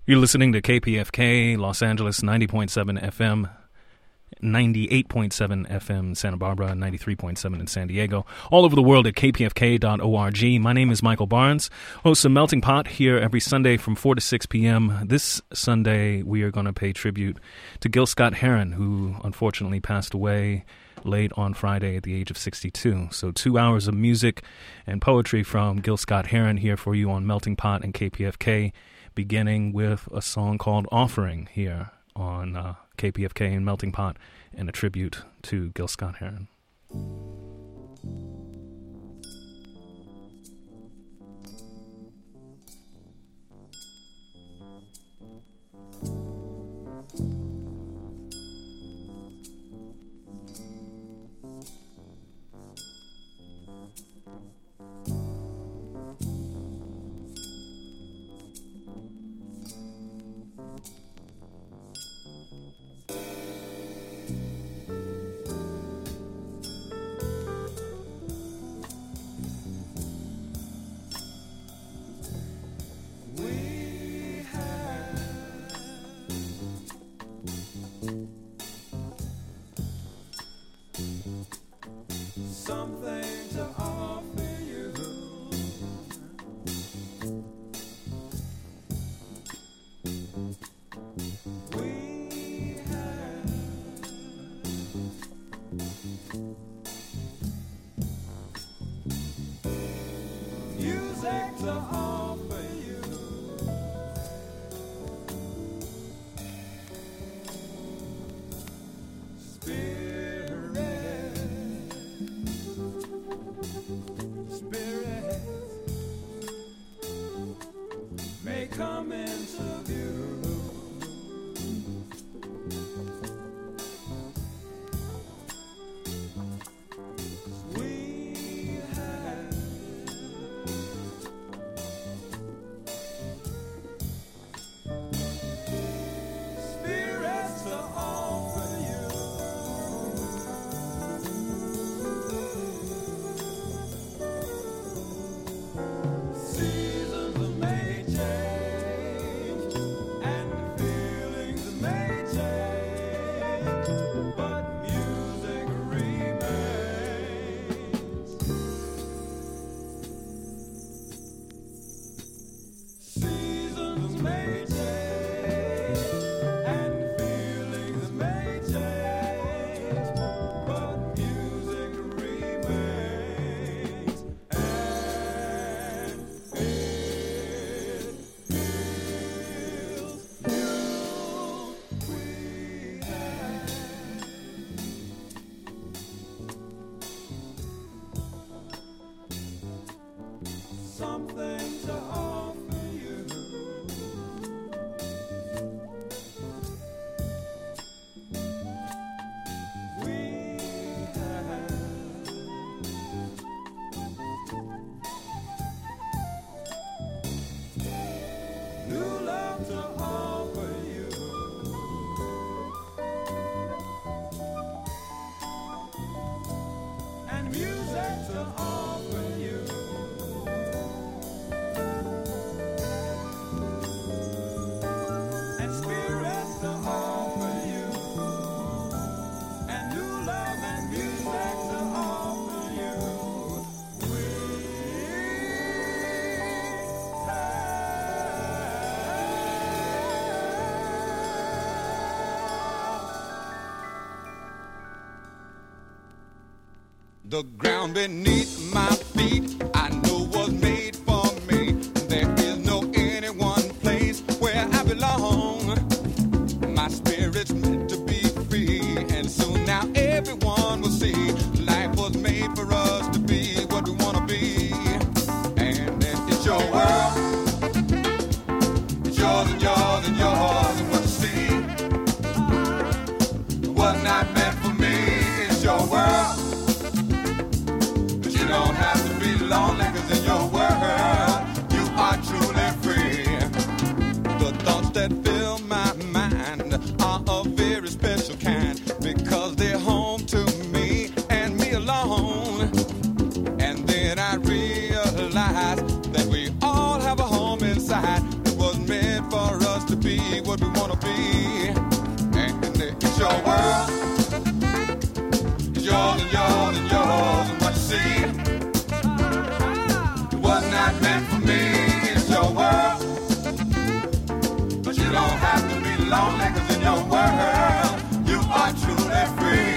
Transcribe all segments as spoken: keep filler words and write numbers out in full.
You're listening to K P F K, Los Angeles, ninety point seven F M, ninety-eight point seven F M Santa Barbara, ninety-three point seven in San Diego, all over the world at k p f k dot org. My name is Michael Barnes, host of Melting Pot here every Sunday from four to six p.m. This Sunday, we are going to pay tribute to Gil Scott-Heron, who unfortunately passed away late on Friday at the age of sixty-two. So two hours of music and poetry from Gil Scott-Heron here for you on Melting Pot and K P F K, beginning with a song called Offering here on uh, K P F K and Melting Pot, and a tribute to Gil Scott-Heron. The ground beneath my feet, I know was made for me. There is no any one place where I belong. My spirit's meant to be free, and soon now everyone will see life was made for us to be what we want to be. And then it's your world, it's yours and yours and yours, and what you see was not meant for me. It's your world. You don't have to be lonely, 'cause in your world you are truly free. The thoughts that fill my mind are a very special kind, because they're home to me and me alone. And then I realize that we all have a home inside that was meant for us to be what we wanna be. And it's your world. It's yours and yours and yours and what you see. It was not meant for me. It's your world. But you don't have to be lonely, 'cause in your world you are truly free.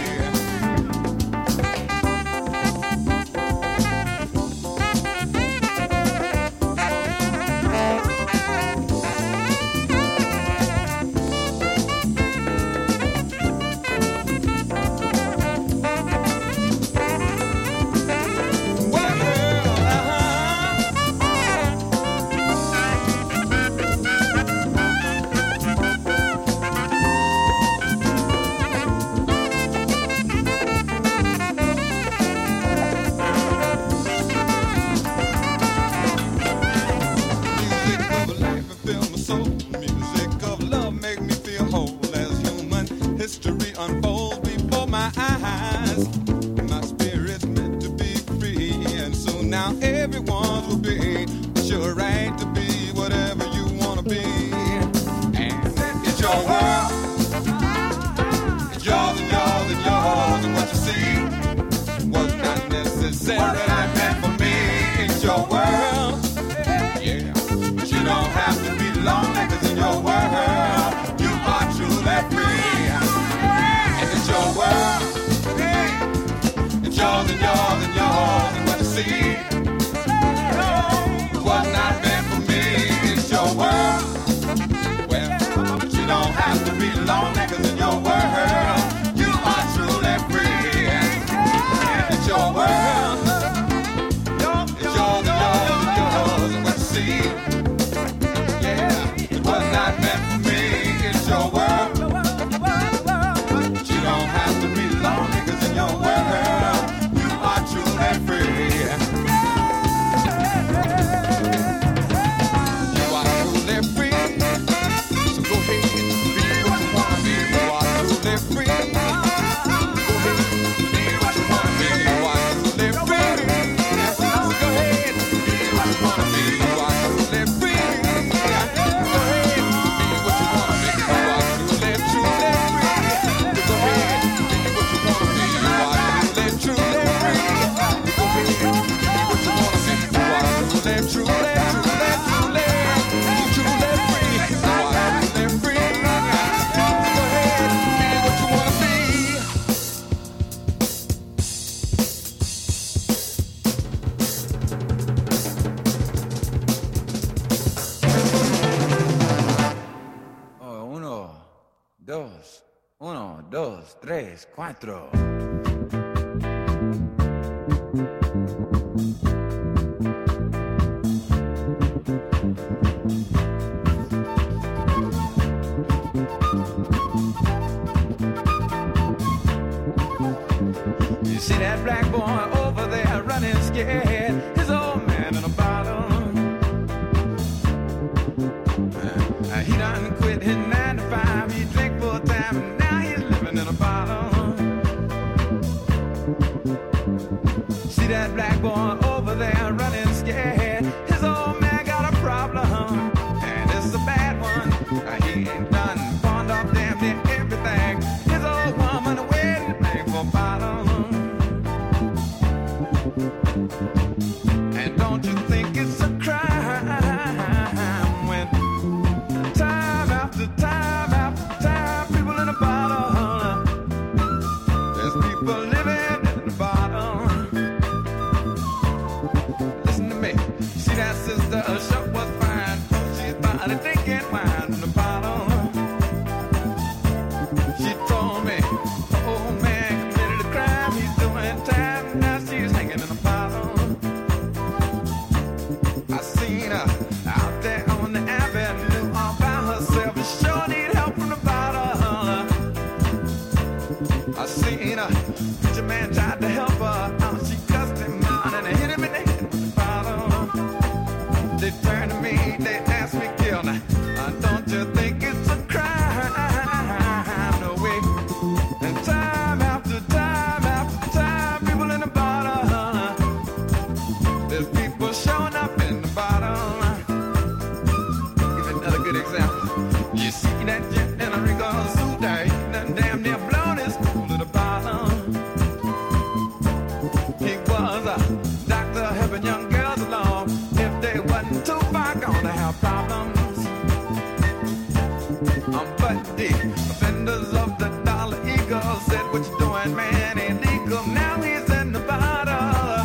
Cuatro. You see that black boy over there running scared, his old man in a bottle. Uh, he done quit his nine to five, he drink full time, and now he's living in a bottle. See that black boy over there running scared, his old man got a problem, and it's a bad one. Uh, he ain't done pawned off damn near everything. His old woman waiting to bring for a bottle. And don't you think it's a crime when time after time after time people in a bottle, there's people living in a bottle. Listen to me, see that sister, her shop was fine, she's about to drinking wine in a bottle. She told me, oh man committed a crime, he's doing time, now she's hanging in a bottle. I seen her out there on the avenue all by herself, and sure need help from the bottle. I seen her, preacher man tried to help her out, she cussed him out and hit him in the head with the bottle. They turned to me, they asked me, kill now, uh, don't you think it's a crime? No way. And time after time after time, people in the bottle, there's people showing up in the bottle. Give another good example. You see that jet in a wrinkled suit there, he done damn near blown his cool to the bottom. He was a doctor helping young girls along. If they wasn't too far gone to have problems. Um, but the offenders of the Dollar Eagle said, what you doing, man, illegal. Now he's in the bottle.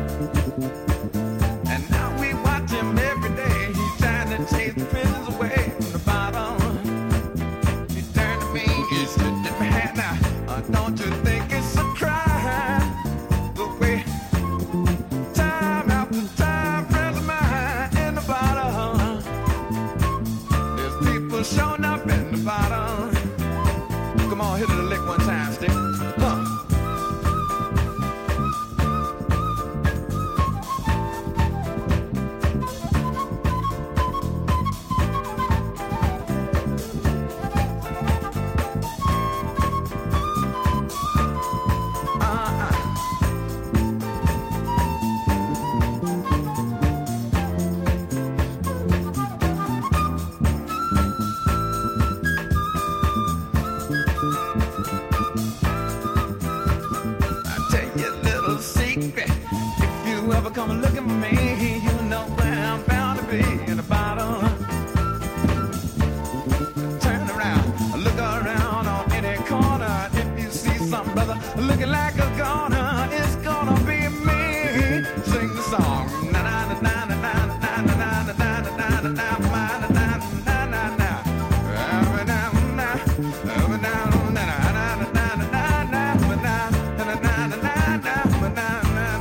And now we watch him every day. He's trying to chase the prisoners away from the bottom. He turned to me, he said, man, now, uh, don't you think it's a crime? The way time after time, friends of mine in the bottom. There's people showing up in the bottom. Come on, hit it a lick one time, stick. Huh. Come looking for me, you know where I'm bound to be in the bottom. Turn around, look around on any corner. If you see some brother looking like a goner, it's gonna be me. Sing the song. Na na na na na na na na na na na na na na na na na na. Every now and now, every now and then, na na na na na na na na na na na na.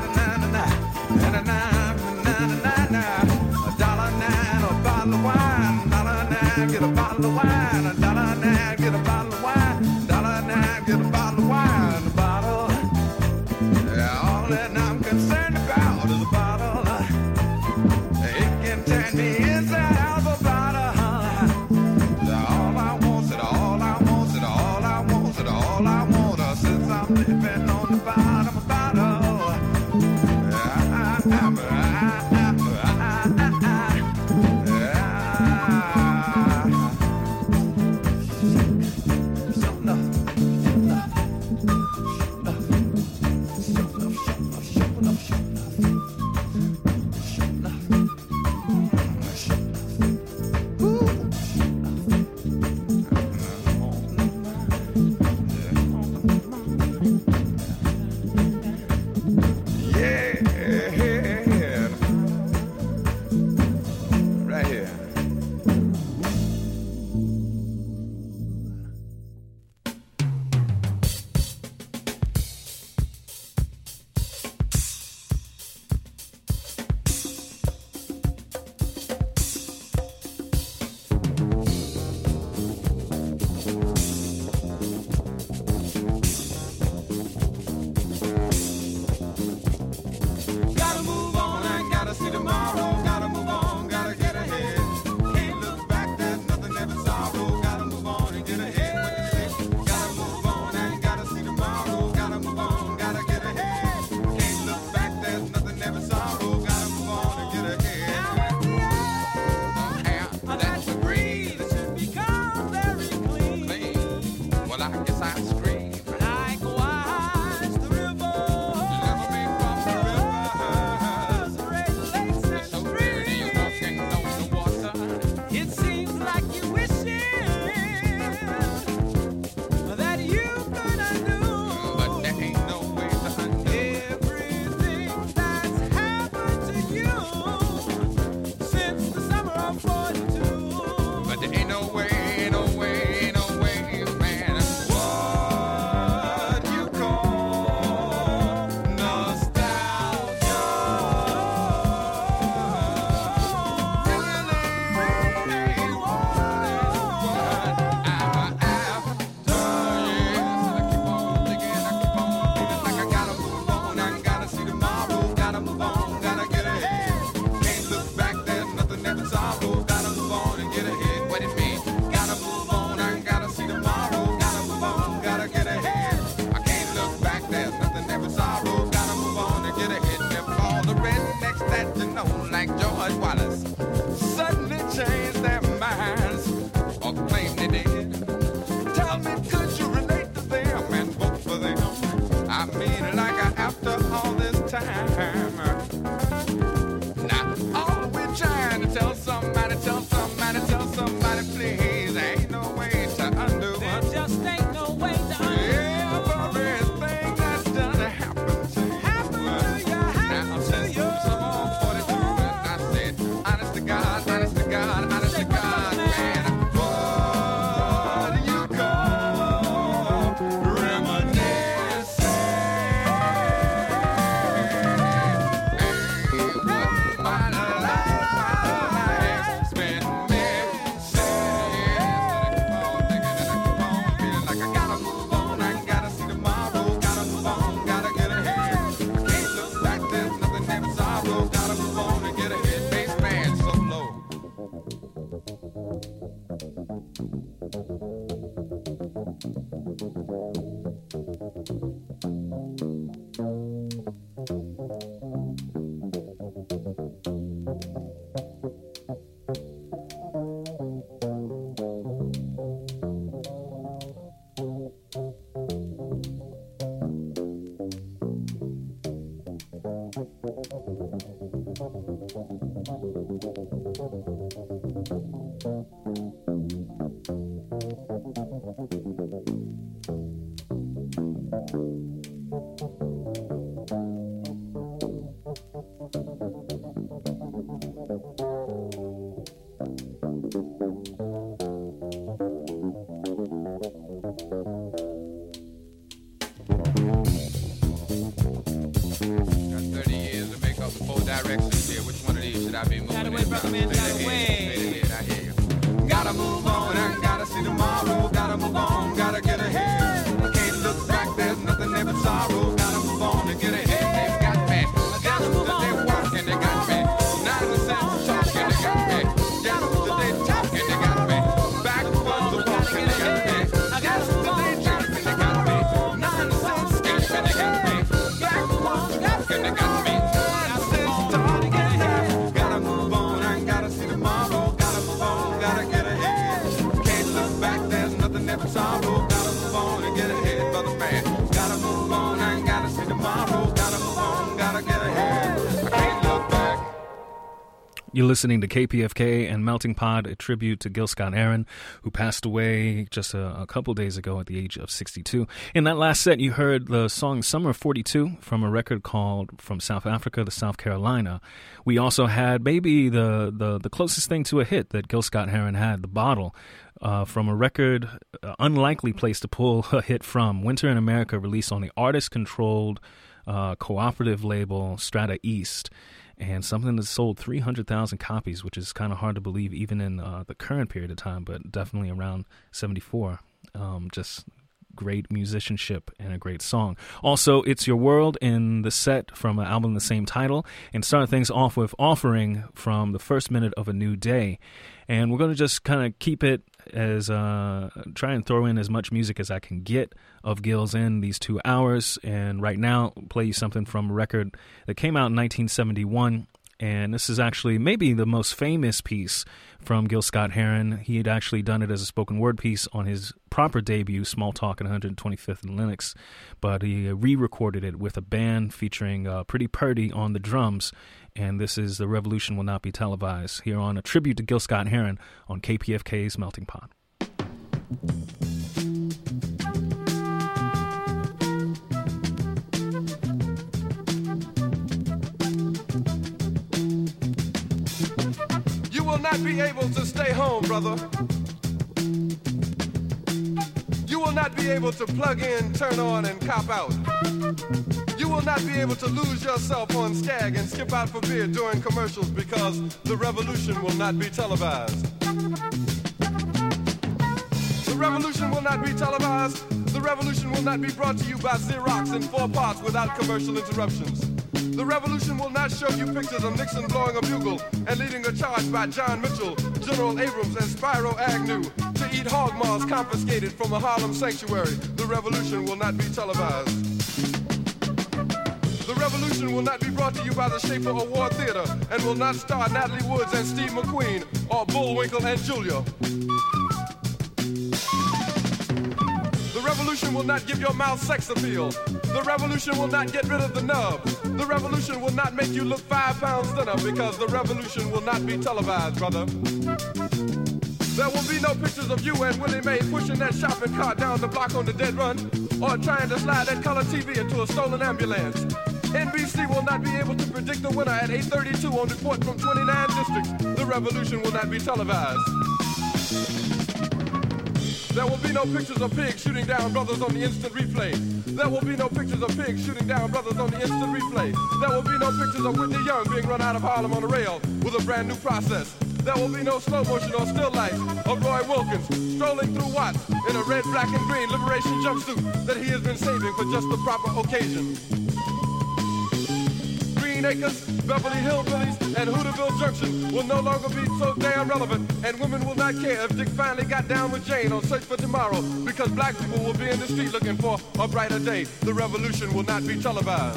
A dollar nine, a bottle of wine. Dollar nine, get a bottle of wine. A dollar nine, get a bottle of wine. Dollar nine, get a bottle of wine. A bottle. Yeah, all that I'm concerned about is a bottle. It can turn me inside out of a bottle. All I want, it all I want, it all I want, it all I want. Since I'm living on the bottom of a bottle. I'm You're listening to K P F K and Melting Pot, a tribute to Gil Scott-Heron, who passed away just a, a couple days ago at the age of sixty-two. In that last set, you heard the song Summer forty-two from a record called From South Africa to South Carolina. We also had maybe the, the, the closest thing to a hit that Gil Scott-Heron had, The Bottle, uh, from a record, uh, unlikely place to pull a hit from, Winter in America, released on the artist-controlled uh, cooperative label Strata East. And something that sold three hundred thousand copies, which is kind of hard to believe even in uh, the current period of time, but definitely around seventy-four. Um, just great musicianship and a great song. Also, It's Your World in the set from an album the same title, and start things off with Offering from the first minute of A New Day. And we're going to just kind of keep it as, uh, try and throw in as much music as I can get of Gil's in these two hours. And right now, play you something from a record that came out in nineteen seventy-one. And this is actually maybe the most famous piece from Gil Scott-Heron. He had actually done it as a spoken word piece on his proper debut, Small Talk at one hundred twenty-fifth and Lenox, but he re-recorded it with a band featuring uh, Pretty Purdy on the drums. And this is The Revolution Will Not Be Televised, here on a tribute to Gil Scott-Heron on K P F K's Melting Pot. You will not be able to stay home, brother. You will not be able to plug in, turn on, and cop out. You will not be able to lose yourself on Skag and skip out for beer during commercials because the revolution will not be televised. The revolution will not be televised. The revolution will not be brought to you by Xerox in four parts without commercial interruptions. The revolution will not show you pictures of Nixon blowing a bugle and leading a charge by John Mitchell, General Abrams, and Spyro Agnew to eat hog maws confiscated from a Harlem sanctuary. The revolution will not be televised. The revolution will not be brought to you by the Schaefer Award Theater and will not star Natalie Woods and Steve McQueen or Bullwinkle and Julia. The revolution will not give your mouth sex appeal. The revolution will not get rid of the nub. The revolution will not make you look five pounds thinner because the revolution will not be televised, brother. There will be no pictures of you and Willie Mae pushing that shopping cart down the block on the dead run or trying to slide that color T V into a stolen ambulance. N B C will not be able to predict the winner at eight thirty-two on Report from twenty-nine districts. The revolution will not be televised. There will be no pictures of pigs shooting down brothers on the instant replay. There will be no pictures of pigs shooting down brothers on the instant replay. There will be no pictures of Whitney Young being run out of Harlem on a rail with a brand new process. There will be no slow motion or still life of Roy Wilkins strolling through Watts in a red, black, and green liberation jumpsuit that he has been saving for just the proper occasion. Green Green Acres, Beverly Hillbillies, and Hooterville Junction will no longer be so damn relevant, and women will not care if Dick finally got down with Jane on Search for Tomorrow, because black people will be in the street looking for a brighter day. The revolution will not be televised.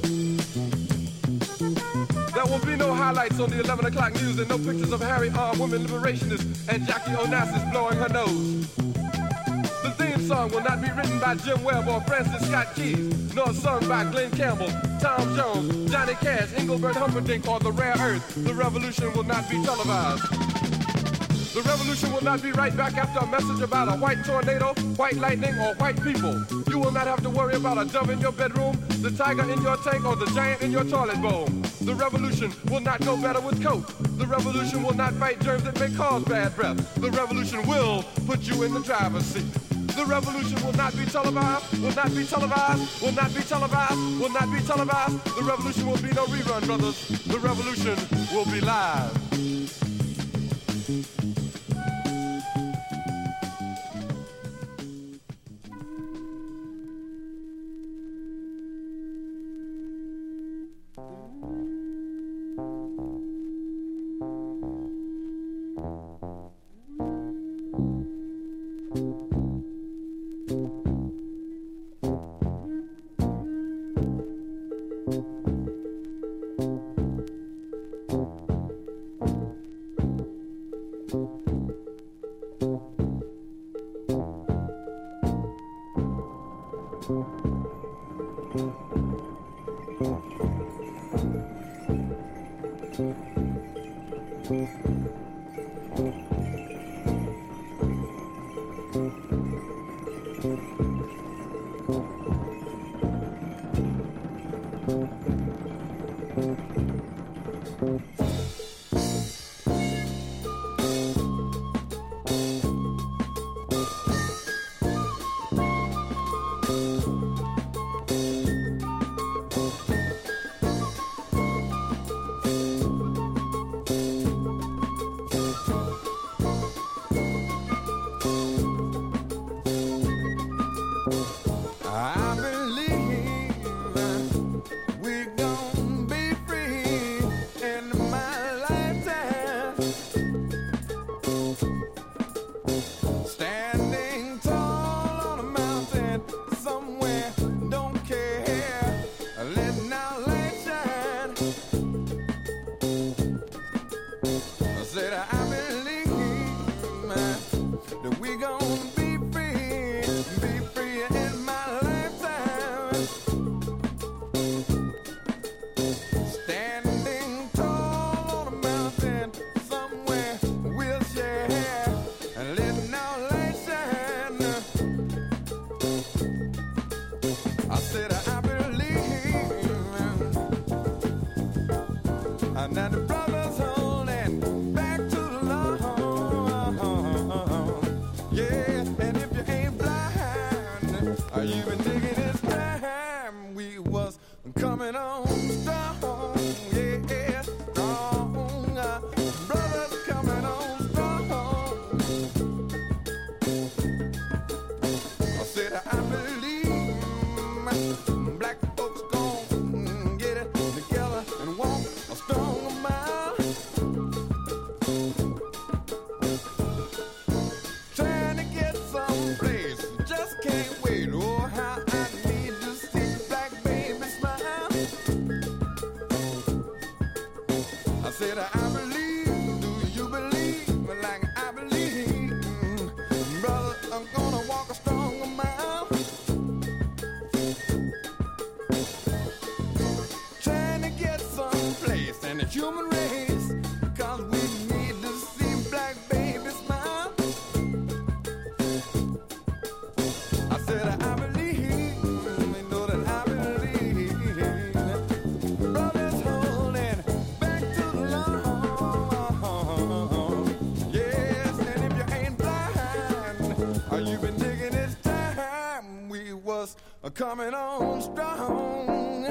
There will be no highlights on the eleven o'clock news and no pictures of Harry armed women liberationists and Jackie Onassis blowing her nose. The theme song will not be written by Jim Webb or Francis Scott Keys, nor sung by Glenn Campbell, Tom Jones, Johnny Cash, Engelbert Humperdinck, or The Rare Earth. The revolution will not be televised. The revolution will not be right back after a message about a white tornado, white lightning, or white people. You will not have to worry about a dove in your bedroom, the tiger in your tank, or the giant in your toilet bowl. The revolution will not go better with Coke. The revolution will not fight germs that may cause bad breath. The revolution will put you in the driver's seat. The revolution will not be televised, will not be televised, will not be televised, will not be televised. The revolution will be no rerun, brothers. The revolution will be live. Coming on strong.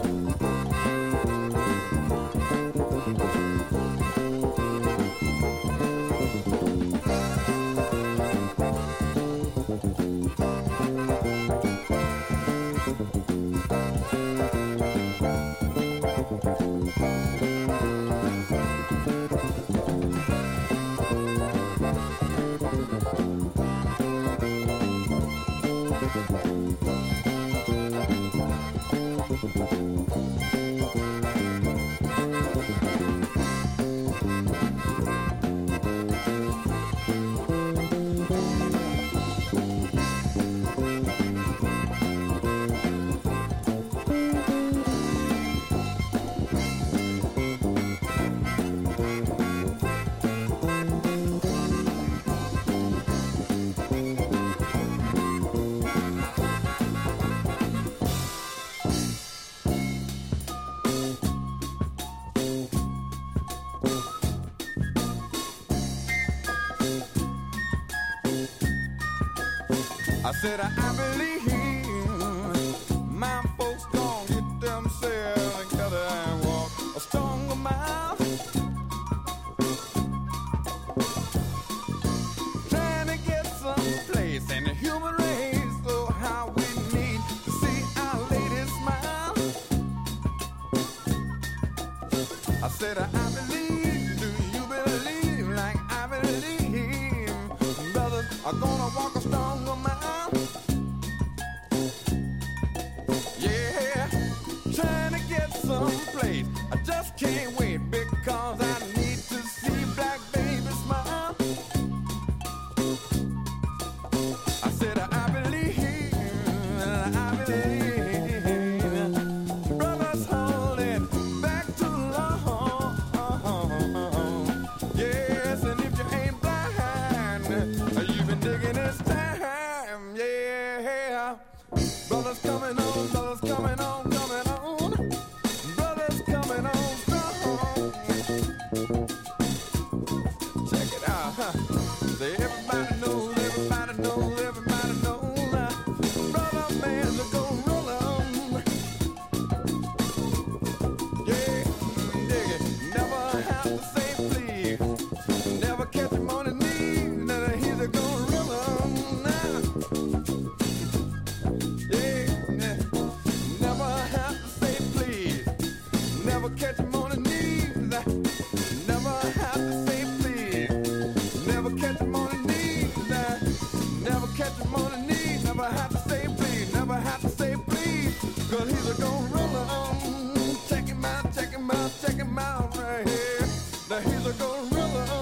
I said I believe my folks gon' get themselves together and walk a stronger mile. Trying to get some place in the human race, so how we need to see our lady smile. I said I believe, do you believe like I believe? Brothers are gonna walk a stronger mile. Someplace. I just can't wait because I need to see black baby smile. I said I believe, I believe. Brothers holding back too long. Yes, and if you ain't blind, you've been digging this time. Yeah, brothers coming on, brothers coming on, coming on. Everybody knows, everybody knows, everybody knows. Uh, brother man's a gon' roll 'em. Yeah, dig it. Never have to say please. Never catch him on his knees. That he's a gon' roll 'em. Nah. Yeah, never have to say please. Never catch him on his knees. Never have to say please. Never catch him on his knees. Never catch him on his knees. Never have to say please. Never have to say please. Cause he's a gon' roll 'em. Check him out, check him out, check him out right here. Now he's a gon' roll 'em.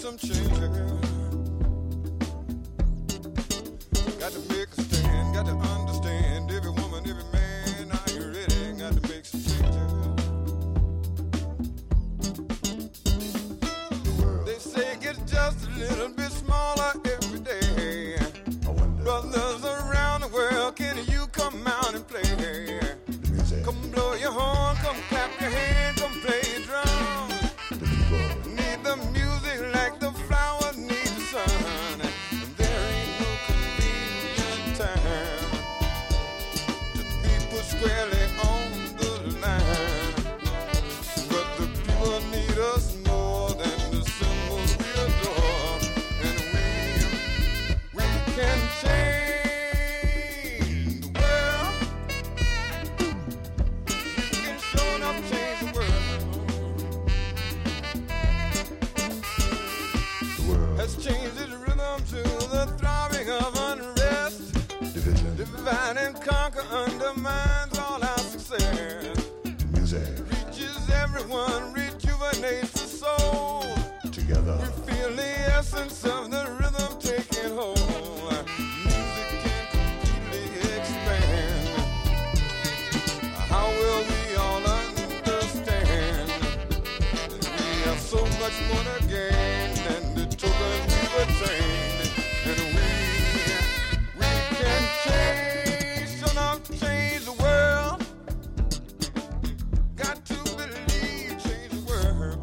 some change. Got to make a stand, got to understand. Every woman, every man, are you ready? Got to make some changes. They say it gets just a little bit smaller every day. Brothers around the world, can you come out and play? Come blow your horn, come clap your hand, come play your drum. Need the music like the flowers need the sun. And there ain't no convenient time to be put squarely on the line. But the people need us more than the symbols we adore. And we, we can change the world. We can show enough change the world. Has changed its rhythm to the throbbing of unrest. Division. Divide and conquer undermines all our success. Music. Reaches everyone, rejuvenates the soul. Together. We feel the essence of the rhythm taking hold. Music can completely expand. How will we all understand that we have so much more to gain than the tokens we were trained? And we, we can change, so not change the world. Got to believe, change the world.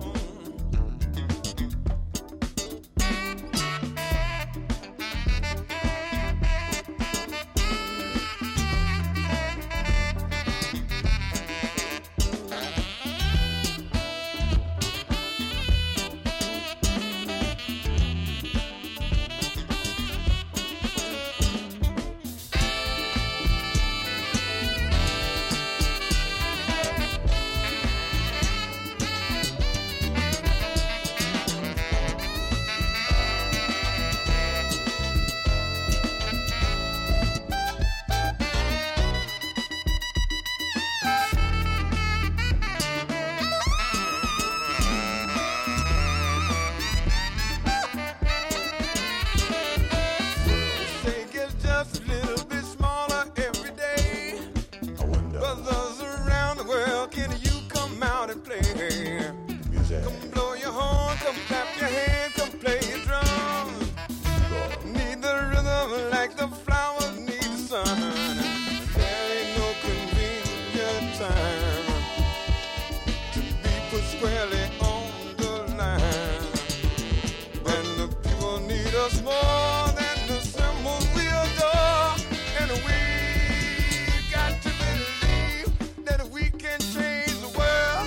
Say it gets just a little bit smaller every day. I wonder. Brothers around the world, can you come out and play? Music. Come blow your horn, come clap your hand, come play your drum. Need the rhythm like the flowers need the sun. There ain't no convenient time to be put squarely on the line. When the people need us more than the symbols we adore. And we got to believe that we can change the world.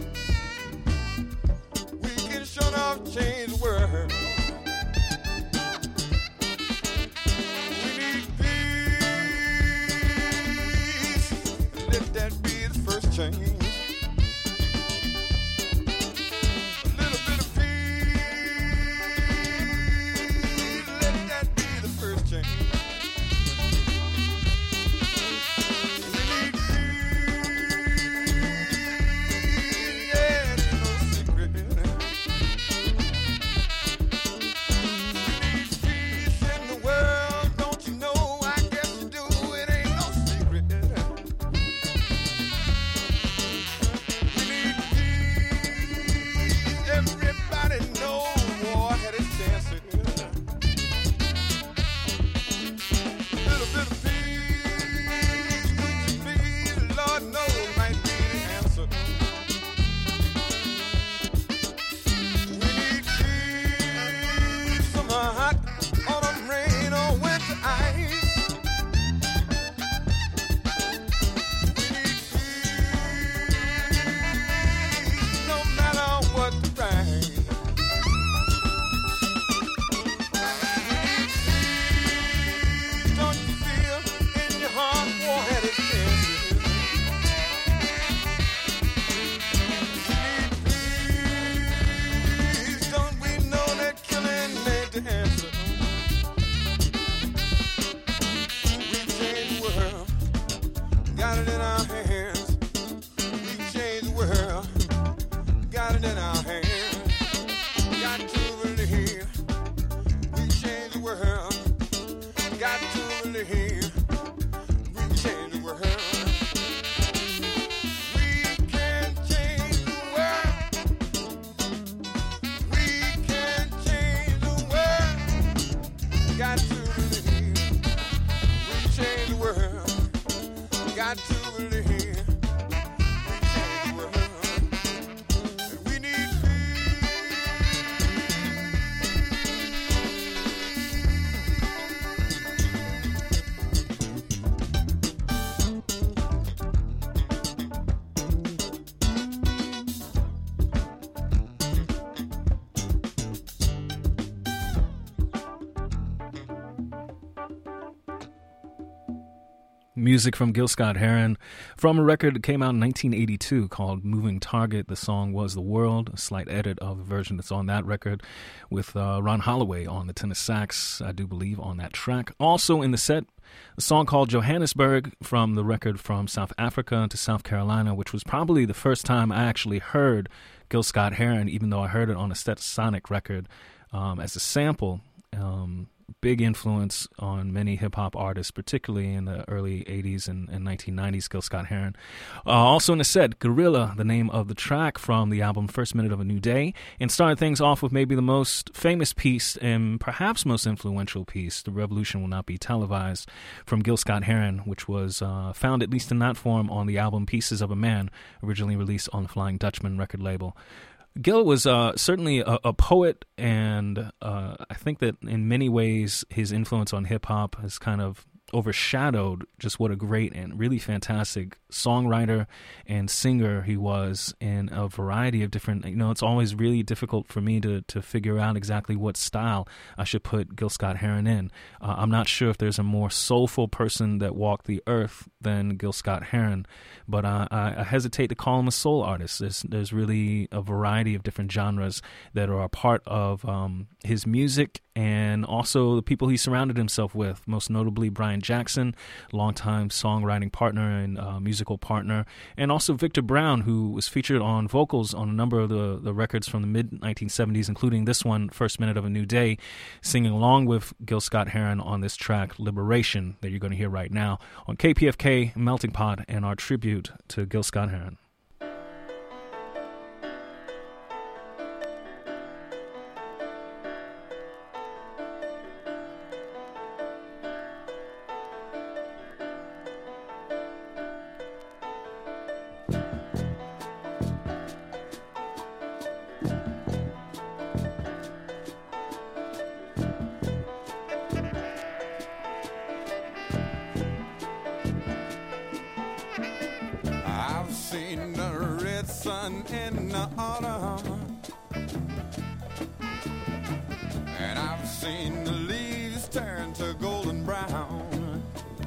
We can sure enough change the world. We need peace. Let that be the first change. A little bit of peace. Let got to believe we change the world, and we need Music from Gil Scott-Heron from a record that came out in nineteen eighty-two called Moving Target. The song was The World, a slight edit of the version that's on that record with uh, Ron Holloway on the tenor sax, I do believe, on that track. Also in the set, a song called Johannesburg from the record From South Africa to South Carolina, which was probably the first time I actually heard Gil Scott-Heron, even though I heard it on a Stetsasonic record um, as a sample. Um, big influence on many hip-hop artists, particularly in the early eighties and, and nineteen nineties, Gil Scott-Heron. Uh, also in the set, Gorilla, the name of the track from the album First Minute of a New Day, and started things off with maybe the most famous piece and perhaps most influential piece, The Revolution Will Not Be Televised, from Gil Scott-Heron, which was uh, found, at least in that form, on the album Pieces of a Man, originally released on the Flying Dutchman record label. Gil was uh, certainly a, a poet, and uh, I think that in many ways his influence on hip-hop has kind of overshadowed just what a great and really fantastic songwriter and singer he was in a variety of different, you know, it's always really difficult for me to, to figure out exactly what style I should put Gil Scott-Heron in. Uh, I'm not sure if there's a more soulful person that walked the earth than Gil Scott-Heron, but uh, I, I hesitate to call him a soul artist. There's, there's really a variety of different genres that are a part of um, his music and also the people he surrounded himself with, most notably Brian Jackson, longtime songwriting partner and uh, musical partner, and also Victor Brown, who was featured on vocals on a number of the, the records from the mid nineteen seventies, including this one, First Minute of a New Day, singing along with Gil Scott-Heron on this track, Liberation, that you're going to hear right now on K P F K Melting Pot, and our tribute to Gil Scott-Heron. In the autumn, and I've seen the leaves turn to golden brown.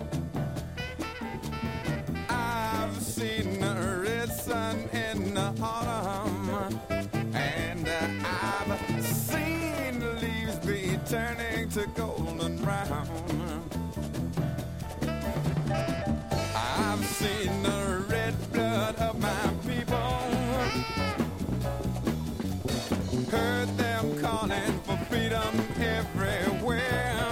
I've seen the red sun in the autumn, and uh, I've seen the leaves be turning to golden brown. I've seen the red blood of my people, heard them calling for freedom everywhere.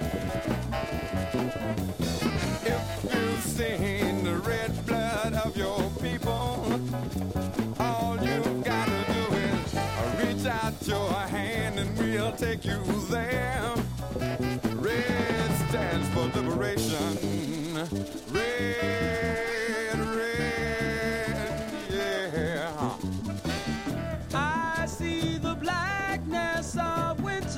If you've seen the red blood of your people, all you've got to do is reach out your hand and we'll take you there. Red stands for liberation. Red, red, yeah. I see the blackness of winter,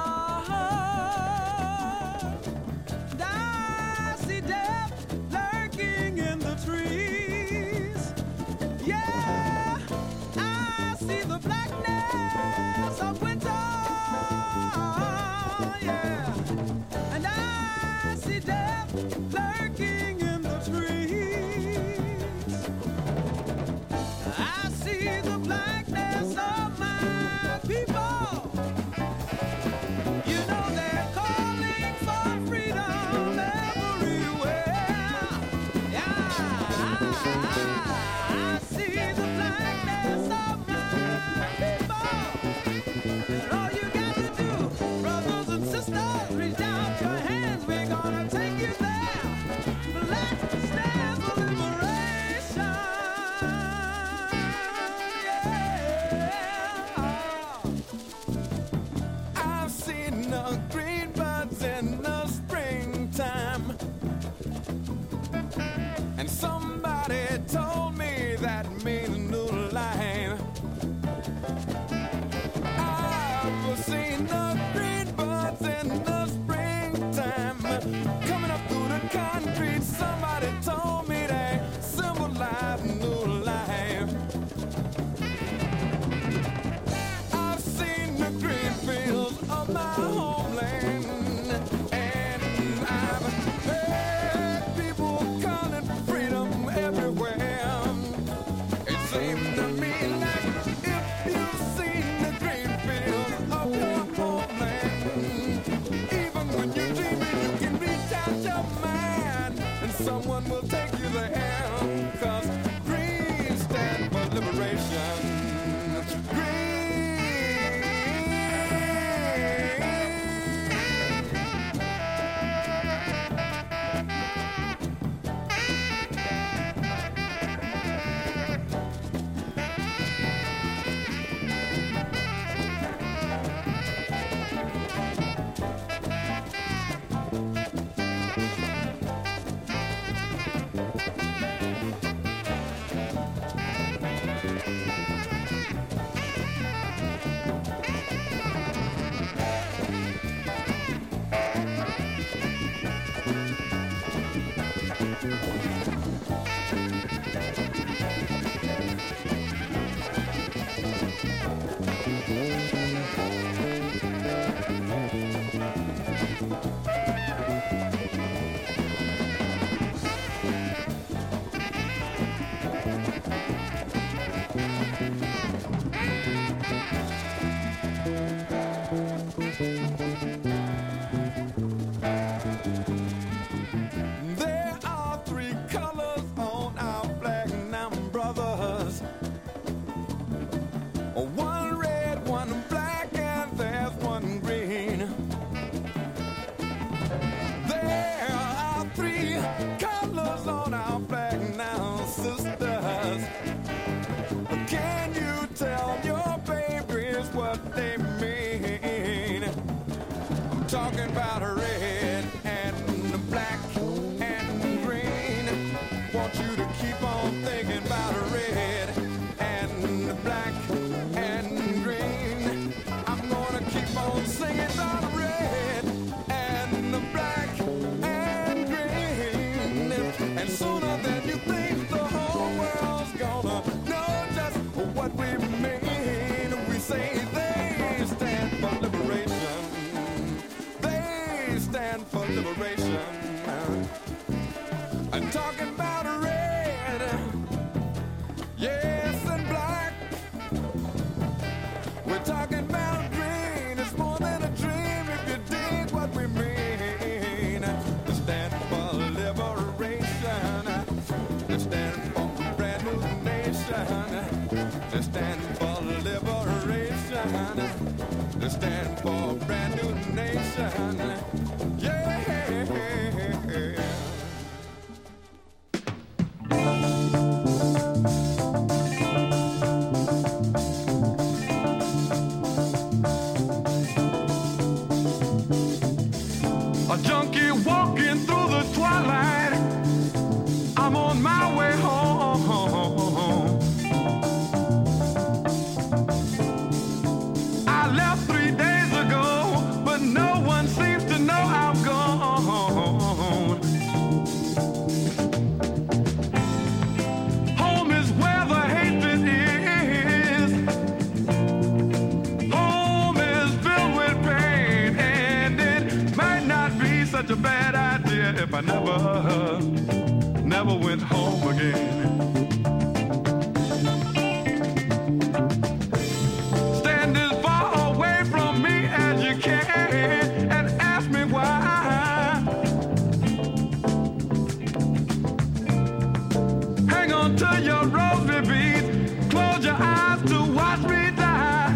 and I see death lurking in the trees. Yeah, I see the blackness of winter, yeah, and I see death lurking in the trees. the green buds in the springtime, coming up through the concrete. Somebody told me they symbolize new life. I've seen the green fields of my homeland, and I've heard people calling for freedom everywhere. It seems to me like if you've seen the green fields of your homeland, even when you're dreaming, you can reach out your mind and someone will take you there. 'Cause green stands for liberation. There are three colors on our flag now, brothers. One red, one black, and there's one green. There are three colors on our flag now, sisters. Can you tell your babies what they mean? I'm talking about red and black and green. Want you to keep on thinking about red and black and green. I'm gonna keep on singing about red and black and green. And sooner than you think, the whole world's gonna know just what we mean. We say they stand for liberation. They stand for liberation. I'm talking about red, yes, and black. We're talking about green. It's more than a dream if you dig what we mean. They stand for liberation. They stand for a brand new nation. They stand for liberation. They stand for a brand new nation. Yeah. A junkie walking through the twilight. I'm on my way home. I left three days ago, but no one seems to know I'm gone. Home is where the hatred is. Home is filled with pain, and it might not be such a bad idea if I never, never went home again. Stand as far away from me as you can and ask me why. Hang on to your rosary beads, close your eyes to watch me die.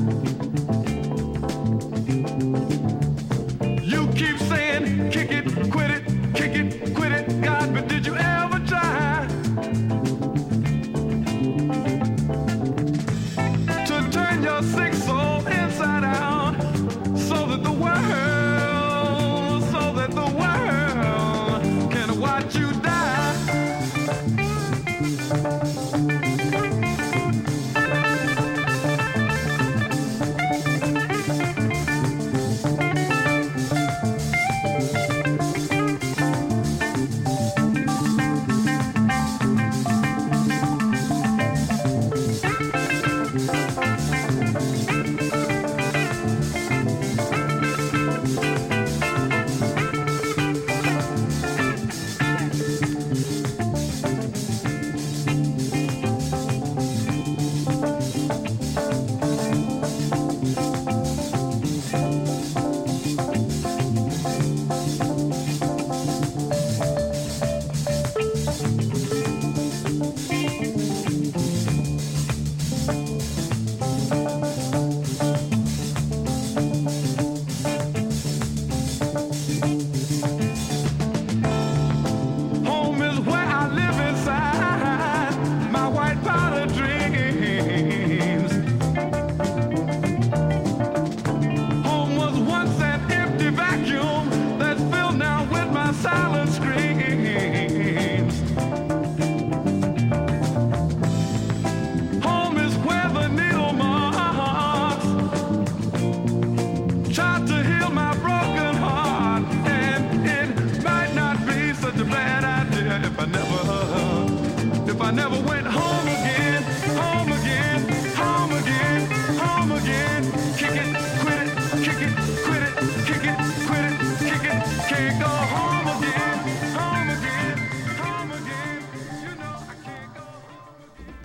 You keep saying, kick it, quit it, kick it, quit it, God, but did you ever try?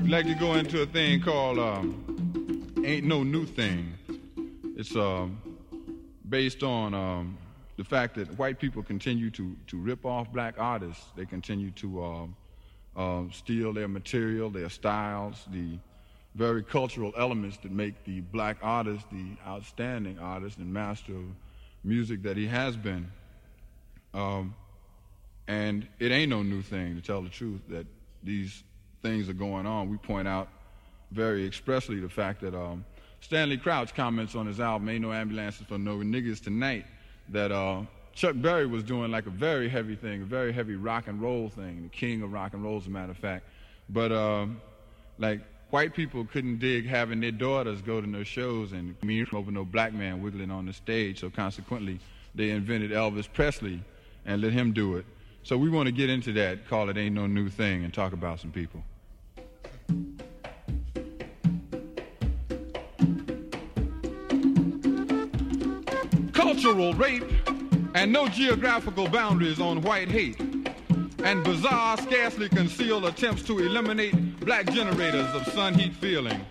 like to go into a thing called um, Ain't No New Thing. It's um, based on um, the fact that white people continue to, to rip off black artists. They continue to um, uh, steal their material, their styles, the very cultural elements that make the black artist the outstanding artist and master of music that he has been. Um, and it ain't no new thing, to tell the truth, that these things are going on. We point out very expressly the fact that um, Stanley Crouch comments on his album, Ain't No Ambulances for No Niggas Tonight, that uh, Chuck Berry was doing like a very heavy thing, a very heavy rock and roll thing, the king of rock and roll, as a matter of fact. But um, like white people couldn't dig having their daughters go to no shows and me over no black man wiggling on the stage, so consequently they invented Elvis Presley and let him do it. So we want to get into that, call it Ain't No New Thing, and talk about some people. Cultural rape and no geographical boundaries on white hate, and bizarre, scarcely concealed attempts to eliminate black generators of sun heat feeling.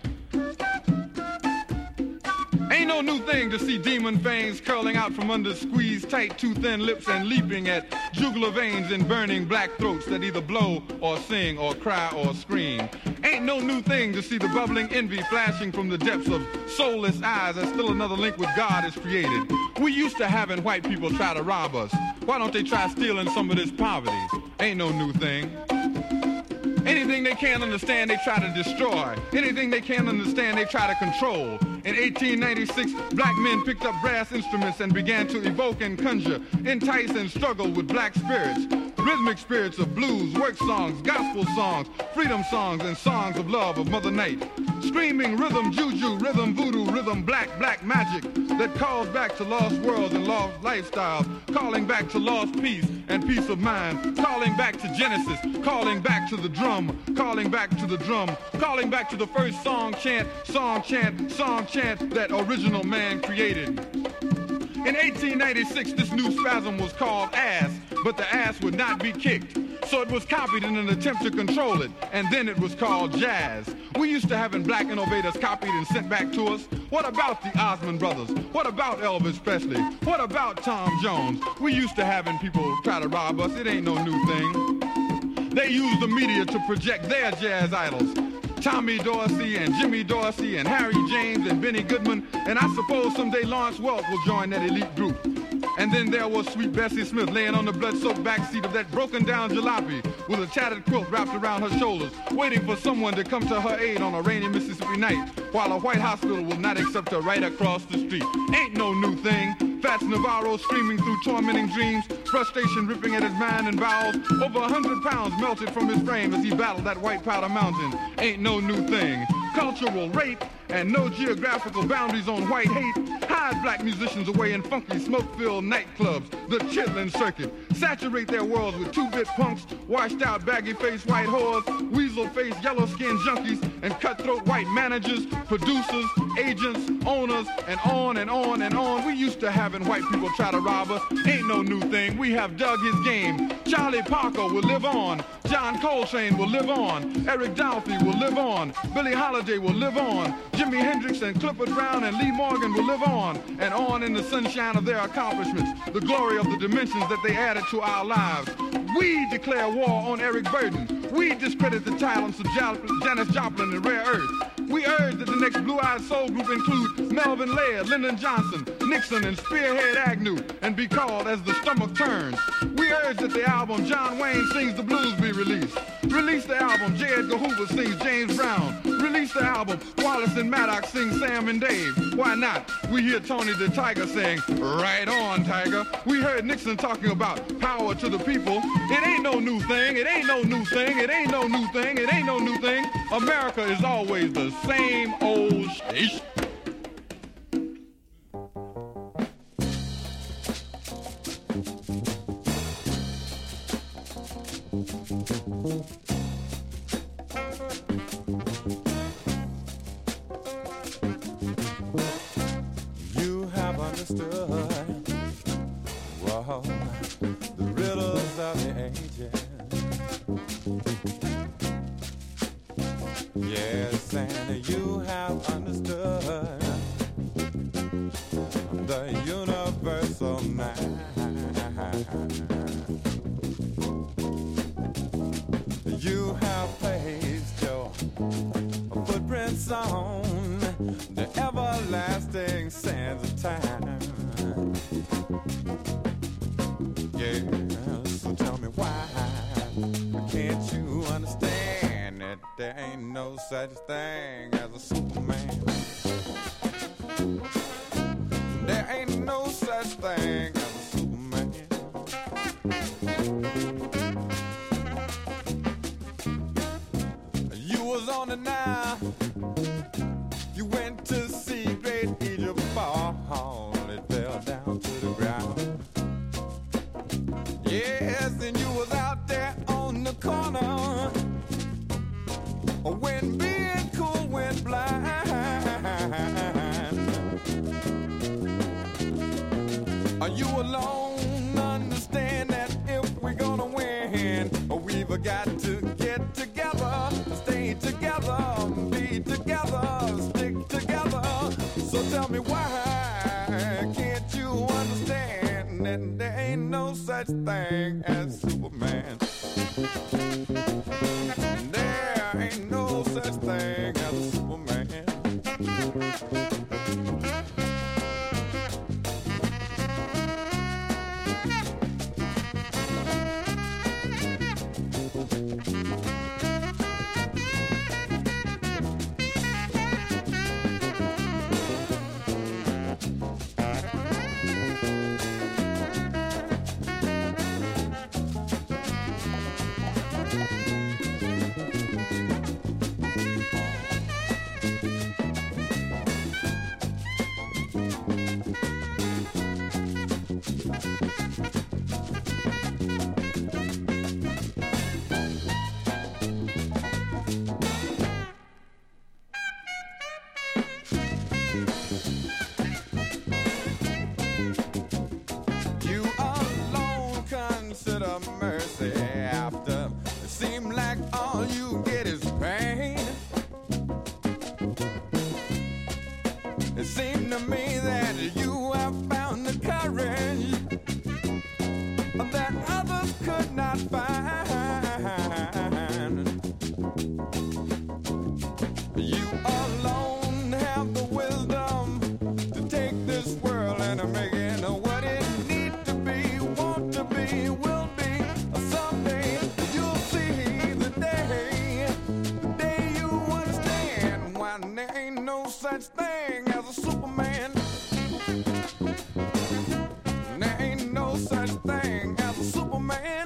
Ain't no new thing to see demon fangs curling out from under squeezed tight, too thin lips and leaping at jugular veins in burning black throats that either blow or sing or cry or scream. Ain't no new thing to see the bubbling envy flashing from the depths of soulless eyes as still another link with God is created. We used to having white people try to rob us. Why don't they try stealing some of this poverty? Ain't no new thing. Anything they can't understand, they try to destroy. Anything they can't understand, they try to control. In eighteen ninety-six, black men picked up brass instruments and began to evoke and conjure, entice and struggle with black spirits. Rhythmic spirits of blues, work songs, gospel songs, freedom songs, and songs of love of Mother Night. Screaming rhythm juju, rhythm voodoo, rhythm black, black magic that calls back to lost worlds and lost lifestyles, calling back to lost peace and peace of mind, calling back to Genesis, calling back to the drum, calling back to the drum, calling back to the first song chant, song chant, song chant that original man created. In eighteen ninety-six, this new spasm was called ass, but the ass would not be kicked. So it was copied in an attempt to control it, and then it was called jazz. We used to having black innovators copied and sent back to us. What about the Osmond Brothers? What about Elvis Presley? What about Tom Jones? We used to having people try to rob us. It ain't no new thing. They used the media to project their jazz idols. Tommy Dorsey and Jimmy Dorsey and Harry James and Benny Goodman, and I suppose someday Lawrence Welk will join that elite group. And then there was sweet Bessie Smith laying on the blood-soaked backseat of that broken-down jalopy with a tattered quilt wrapped around her shoulders, waiting for someone to come to her aid on a rainy Mississippi night, while a white hospital will not accept her right across the street. Ain't no new thing. Fats Navarro screaming through tormenting dreams, frustration ripping at his mind and bowels. Over a hundred pounds melted from his frame as he battled that white powder mountain. Ain't no new thing. Cultural rape and no geographical boundaries on white hate hide black musicians away in funky smoke-filled nightclubs, the chitlin' circuit. Saturate their worlds with two-bit punks, washed-out baggy-faced white whores, weasel-faced yellow-skinned junkies, and cutthroat white managers, producers, agents, owners, and on and on and on. We used to having white people try to rob us. Ain't no new thing. We have dug his game. Charlie Parker will live on. John Coltrane will live on. Eric Dolphy will live on. Billie Holiday will live on. Jimi Hendrix and Clifford Brown and Lee Morgan will live on. And on in the sunshine of their accomplishments, the glory of the dimensions that they added to our lives. We declare war on Eric Burden. We discredit the talents of Janis Joplin and Rare Earth. We urge that the next Blue-Eyed Soul group include Melvin Laird, Lyndon Johnson, Nixon, and Spearhead Agnew, and be called As the Stomach Turns. We urge that the album John Wayne Sings the Blues be released. Release the album J. Edgar Hoover sings James Brown. Release the album Wallace and Maddox sing Sam and Dave. Why not? We hear Tony the Tiger saying, right on, Tiger. We heard Nixon talking about power to the people. It ain't no new thing. It ain't no new thing. It ain't no new thing. It ain't no new thing. America is always the same old station. You have understood, whoa, the riddles of the ages. universal night. You have placed your footprints on the everlasting sands of time. Yeah, so tell me why can't you understand that there ain't no such thing as a Superman? There ain't no such thing as a Superman. You was on the Nile, you went to see great Egypt fall, it fell down to the ground. Yes, and you was out there on the corner when being cool went blind. Are you alone? Understand that if we're gonna win, we've got to get together, stay together, be together, stick together. So tell me why can't you understand that there ain't no such thing as Superman? There ain't no such thing as a Superman. Mercy after it seems like all you get is pain. It seemed to me that you have found the courage that others could not find. You alone have the wisdom to take this world and make it what it needs to be, want to be, will be. Someday you'll see the day, the day you understand why there ain't no such thing as a Superman. There ain't no such thing as a Superman.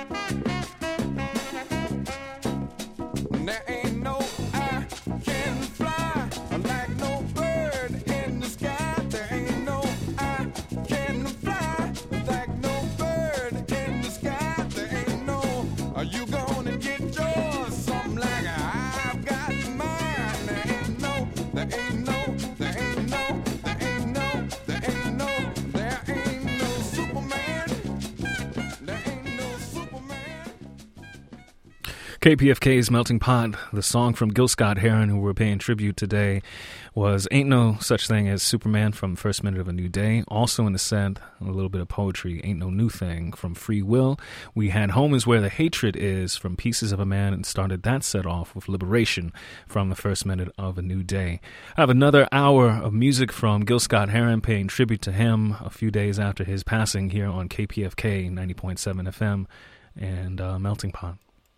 There ain't no I can fly like no bird in the sky. There ain't no I can fly like no bird in the sky. There ain't no are you gonna get yours? Something like I've got mine. There ain't no, there ain't no, there ain't no, there ain't no, there ain't no, there ain't no Superman. There ain't no Superman. K P F K's Melting Pot, the song from Gil Scott-Heron, who we're paying tribute today, was Ain't No Such Thing as Superman from First Minute of a New Day. Also in the set, a little bit of poetry, Ain't No New Thing from Free Will. We had Home Is Where the Hatred Is from Pieces of a Man and started that set off with Liberation from the First Minute of a New Day. I have another hour of music from Gil Scott-Heron, paying tribute to him a few days after his passing here on K P F K ninety point seven F M and uh, Melting Pot.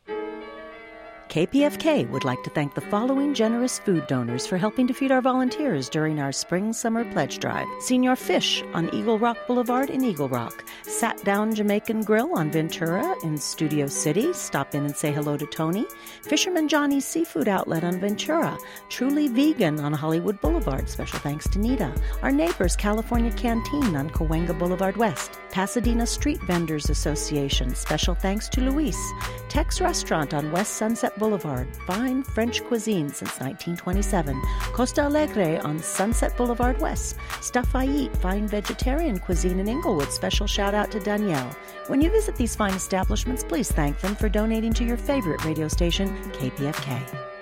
K P F K would like to thank the following generous food donors for helping to feed our volunteers during our Spring-Summer Pledge Drive. Senior Fish on Eagle Rock Boulevard in Eagle Rock. Sat Down Jamaican Grill on Ventura in Studio City. Stop in and say hello to Tony. Fisherman Johnny's Seafood Outlet on Ventura. Truly Vegan on Hollywood Boulevard. Special thanks to Nita. Our neighbors California Canteen on Cahuenga Boulevard West. Pasadena Street Vendors Association. Special thanks to Luis. Tex Restaurant on West Sunset Boulevard. Fine French cuisine since nineteen twenty-seven. Costa Alegre on Sunset Boulevard West. Stuff I Eat, fine vegetarian cuisine in Inglewood. Special shout out to Danielle. When you visit these fine establishments, please thank them for donating to your favorite radio station, K P F K.